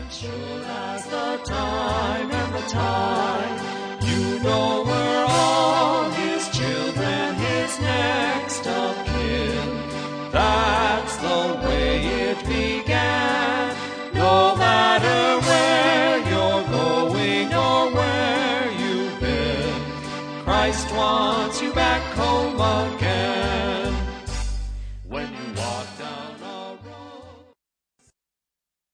Sure as the time and the tide, you know we're all his children, his next of kin. That's the way it began. No matter where you're going or where you've been, Christ wants you back home again. When you walk down